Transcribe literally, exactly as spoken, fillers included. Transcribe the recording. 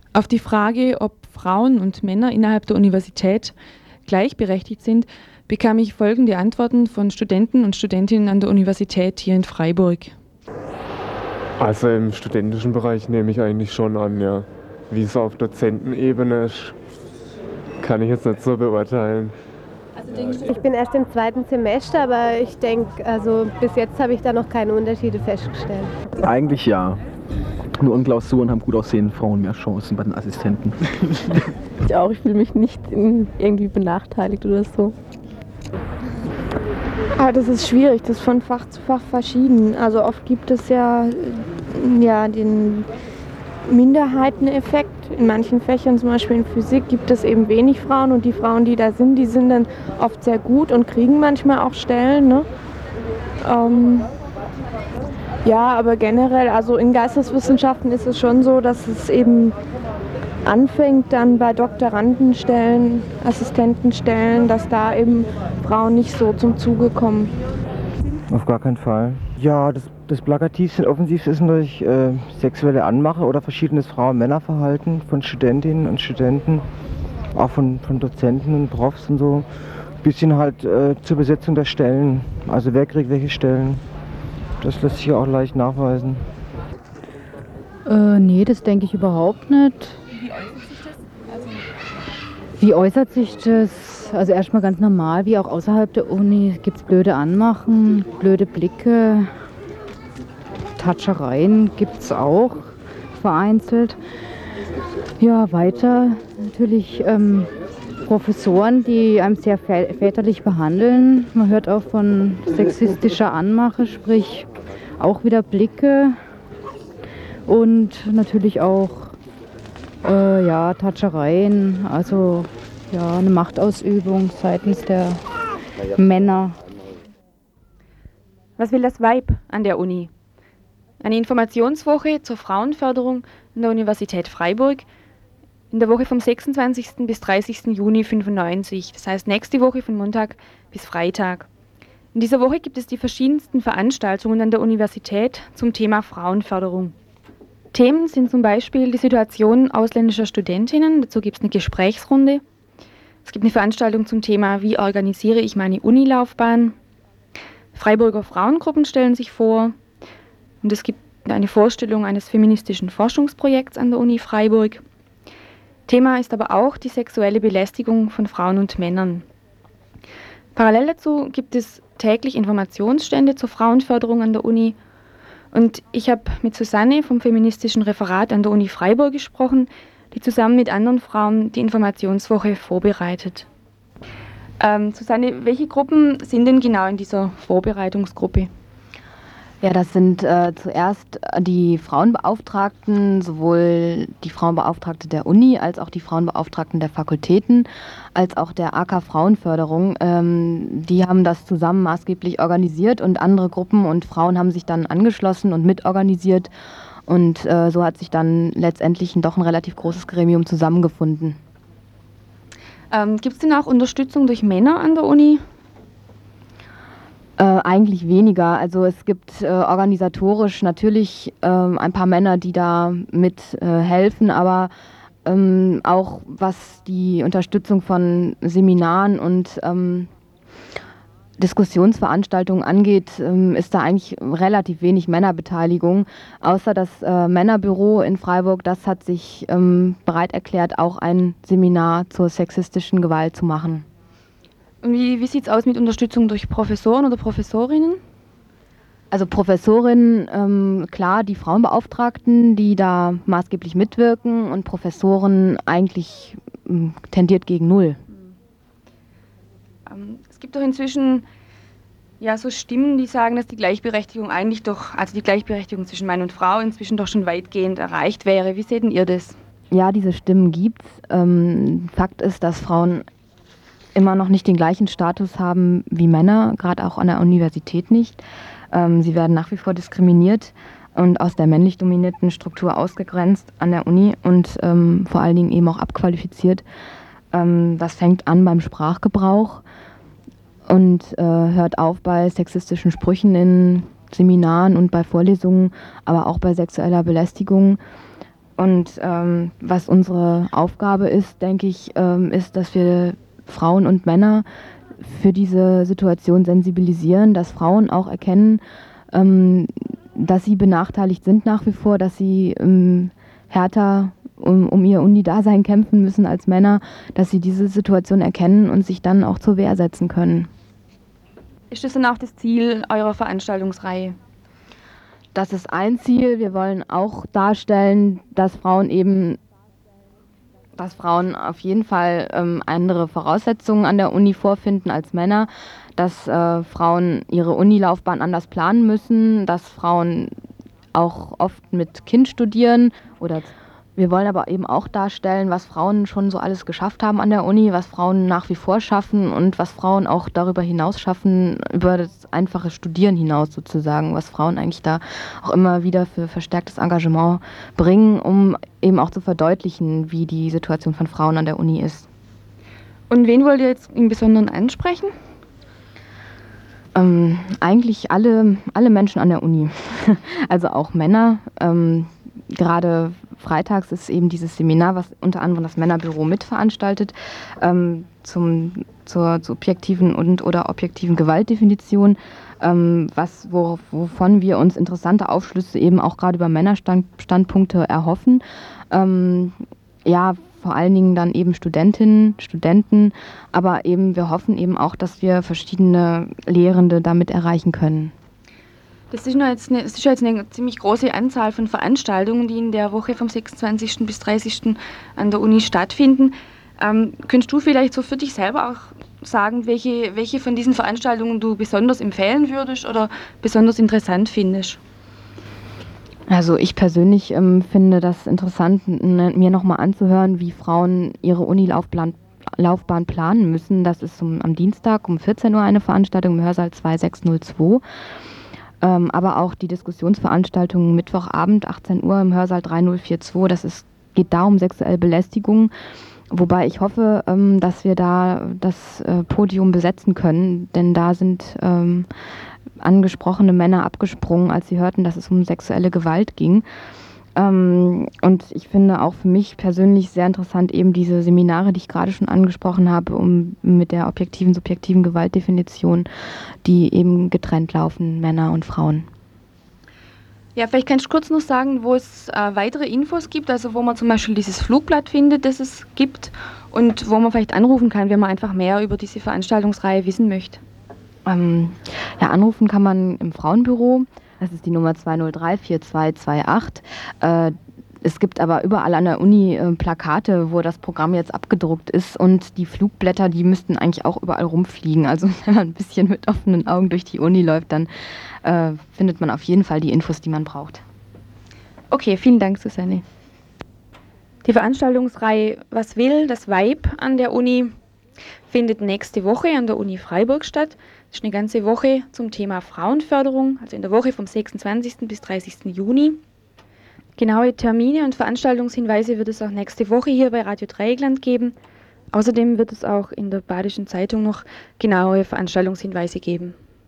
Auf die Frage, ob Frauen und Männer innerhalb der Universität gleichberechtigt sind, bekam ich folgende Antworten von Studenten und Studentinnen an der Universität hier in Freiburg. Also im studentischen Bereich nehme ich eigentlich schon an, ja. Wie es auf Dozentenebene ist, kann ich jetzt nicht so beurteilen. Ich bin erst im zweiten Semester, aber ich denke, also bis jetzt habe ich da noch keine Unterschiede festgestellt. Eigentlich ja. Nur in Klausuren haben gut aussehende Frauen mehr Chancen bei den Assistenten. Ich auch, ich fühle mich nicht irgendwie benachteiligt oder so. Ah, das ist schwierig, das ist von Fach zu Fach verschieden. Also oft gibt es ja, ja den Minderheiteneffekt. In manchen Fächern, zum Beispiel in Physik, gibt es eben wenig Frauen und die Frauen, die da sind, die sind dann oft sehr gut und kriegen manchmal auch Stellen. Ne? Ähm, ja, aber generell, also in Geisteswissenschaften ist es schon so, dass es eben anfängt dann bei Doktorandenstellen, Assistentenstellen, dass da eben Frauen nicht so zum Zuge kommen. Auf gar keinen Fall. Ja, das, das plakativste und offensivste ist natürlich äh, sexuelle Anmache oder verschiedenes Frauen-Männer-Verhalten von Studentinnen und Studenten, auch von, von Dozenten und Profs und so. Ein bisschen halt äh, zur Besetzung der Stellen, also wer kriegt welche Stellen. Das lässt sich ja auch leicht nachweisen. Äh, nee, das denke ich überhaupt nicht. Wie äußert sich das? Also erstmal ganz normal, wie auch außerhalb der Uni gibt es blöde Anmachen, blöde Blicke, Tatschereien gibt es auch vereinzelt. Ja, weiter natürlich ähm, Professoren, die einem sehr vä- väterlich behandeln. Man hört auch von sexistischer Anmache, sprich auch wieder Blicke und natürlich auch Äh, ja, Tatschereien, also ja, eine Machtausübung seitens der Männer. Was will das Weib an der Uni? Eine Informationswoche zur Frauenförderung an der Universität Freiburg in der Woche vom sechsundzwanzigsten bis dreißigsten Juni fünfundneunzig, das heißt nächste Woche von Montag bis Freitag. In dieser Woche gibt es die verschiedensten Veranstaltungen an der Universität zum Thema Frauenförderung. Themen sind zum Beispiel die Situation ausländischer Studentinnen, dazu gibt es eine Gesprächsrunde. Es gibt eine Veranstaltung zum Thema, wie organisiere ich meine Unilaufbahn. Freiburger Frauengruppen stellen sich vor und es gibt eine Vorstellung eines feministischen Forschungsprojekts an der Uni Freiburg. Thema ist aber auch die sexuelle Belästigung von Frauen und Männern. Parallel dazu gibt es täglich Informationsstände zur Frauenförderung an der Uni. Und ich habe mit Susanne vom feministischen Referat an der Uni Freiburg gesprochen, die zusammen mit anderen Frauen die Informationswoche vorbereitet. Ähm, Susanne, welche Gruppen sind denn genau in dieser Vorbereitungsgruppe? Ja, das sind äh, zuerst die Frauenbeauftragten, sowohl die Frauenbeauftragte der Uni als auch die Frauenbeauftragten der Fakultäten, als auch der A K Frauenförderung. Ähm, die haben das zusammen maßgeblich organisiert und andere Gruppen und Frauen haben sich dann angeschlossen und mitorganisiert. Und äh, so hat sich dann letztendlich ein, doch ein relativ großes Gremium zusammengefunden. Ähm, Gibt es denn auch Unterstützung durch Männer an der Uni? Äh, eigentlich weniger. Also es gibt äh, organisatorisch natürlich ähm, ein paar Männer, die da mit äh, helfen, aber ähm, auch was die Unterstützung von Seminaren und ähm, Diskussionsveranstaltungen angeht, ähm, ist da eigentlich relativ wenig Männerbeteiligung, außer das äh, Männerbüro in Freiburg, das hat sich ähm, bereit erklärt, auch ein Seminar zur sexistischen Gewalt zu machen. Und wie, wie sieht es aus mit Unterstützung durch Professoren oder Professorinnen? Also Professorinnen, ähm, klar, die Frauenbeauftragten, die da maßgeblich mitwirken und Professoren eigentlich ähm, tendiert gegen null. Ähm, es gibt doch inzwischen ja, so Stimmen, die sagen, dass die Gleichberechtigung eigentlich doch, also die Gleichberechtigung zwischen Mann und Frau inzwischen doch schon weitgehend erreicht wäre. Wie seht denn ihr das? Ja, diese Stimmen gibt's. Ähm, Fakt ist, dass Frauen immer noch nicht den gleichen Status haben wie Männer, gerade auch an der Universität nicht. Ähm, sie werden nach wie vor diskriminiert und aus der männlich dominierten Struktur ausgegrenzt an der Uni und ähm, vor allen Dingen eben auch abqualifiziert. Ähm, das fängt an beim Sprachgebrauch und äh, hört auf bei sexistischen Sprüchen in Seminaren und bei Vorlesungen, aber auch bei sexueller Belästigung. Und ähm, was unsere Aufgabe ist, denke ich, ähm, ist, dass wir Frauen und Männer für diese Situation sensibilisieren, dass Frauen auch erkennen, ähm, dass sie benachteiligt sind nach wie vor, dass sie ähm, härter um, um ihr Uni-Dasein kämpfen müssen als Männer, dass sie diese Situation erkennen und sich dann auch zur Wehr setzen können. Ist das dann auch das Ziel eurer Veranstaltungsreihe? Das ist ein Ziel. Wir wollen auch darstellen, dass Frauen eben, dass Frauen auf jeden Fall ähm, andere Voraussetzungen an der Uni vorfinden als Männer, dass äh, Frauen ihre Unilaufbahn anders planen müssen, dass Frauen auch oft mit Kind studieren oder wir wollen aber eben auch darstellen, was Frauen schon so alles geschafft haben an der Uni, was Frauen nach wie vor schaffen und was Frauen auch darüber hinaus schaffen, über das einfache Studieren hinaus sozusagen, was Frauen eigentlich da auch immer wieder für verstärktes Engagement bringen, um eben auch zu verdeutlichen, wie die Situation von Frauen an der Uni ist. Und wen wollt ihr jetzt im Besonderen ansprechen? Ähm, eigentlich alle, alle Menschen an der Uni, also auch Männer. Ähm, gerade freitags ist eben dieses Seminar, was unter anderem das Männerbüro mitveranstaltet, ähm, zum, zur subjektiven und oder objektiven Gewaltdefinition, ähm, was, wo, wovon wir uns interessante Aufschlüsse eben auch gerade über Männerstandpunkte erhoffen. Ähm, ja, vor allen Dingen dann eben Studentinnen, Studenten, aber eben wir hoffen eben auch, dass wir verschiedene Lehrende damit erreichen können. Das ist, jetzt eine, das ist jetzt eine ziemlich große Anzahl von Veranstaltungen, die in der Woche vom sechsundzwanzigsten bis dreißigsten an der Uni stattfinden. Ähm, könntest du vielleicht so für dich selber auch sagen, welche, welche von diesen Veranstaltungen du besonders empfehlen würdest oder besonders interessant findest? Also ich persönlich ähm, finde das interessant, mir nochmal anzuhören, wie Frauen ihre Unilaufbahn Laufbahn planen müssen. Das ist um, am Dienstag um vierzehn Uhr eine Veranstaltung im Hörsaal zwei sechs null zwei. Ähm, aber auch die Diskussionsveranstaltung Mittwochabend achtzehn Uhr im Hörsaal drei null vier zwei. Das ist, geht da um sexuelle Belästigung. Wobei ich hoffe, ähm, dass wir da das äh, Podium besetzen können, denn da sind ähm, angesprochene Männer abgesprungen, als sie hörten, dass es um sexuelle Gewalt ging. Ähm, und ich finde auch für mich persönlich sehr interessant eben diese Seminare, die ich gerade schon angesprochen habe, um mit der objektiven, subjektiven Gewaltdefinition, die eben getrennt laufen, Männer und Frauen. Ja, vielleicht kannst du kurz noch sagen, wo es äh, weitere Infos gibt, also wo man zum Beispiel dieses Flugblatt findet, das es gibt und wo man vielleicht anrufen kann, wenn man einfach mehr über diese Veranstaltungsreihe wissen möchte. Ähm, ja, anrufen kann man im Frauenbüro. Das ist die Nummer zwei null drei vier zwei zwei acht. Äh, es gibt aber überall an der Uni äh, Plakate, wo das Programm jetzt abgedruckt ist und die Flugblätter, die müssten eigentlich auch überall rumfliegen. Also wenn man ein bisschen mit offenen Augen durch die Uni läuft, dann äh, findet man auf jeden Fall die Infos, die man braucht. Okay, vielen Dank, Susanne. Die Veranstaltungsreihe Was will das Weib an der Uni findet nächste Woche an der Uni Freiburg statt. Das ist eine ganze Woche zum Thema Frauenförderung, also in der Woche vom sechsundzwanzigsten bis dreißigsten Juni. Genaue Termine und Veranstaltungshinweise wird es auch nächste Woche hier bei Radio Dreieckland geben. Außerdem wird es auch in der Badischen Zeitung noch genaue Veranstaltungshinweise geben.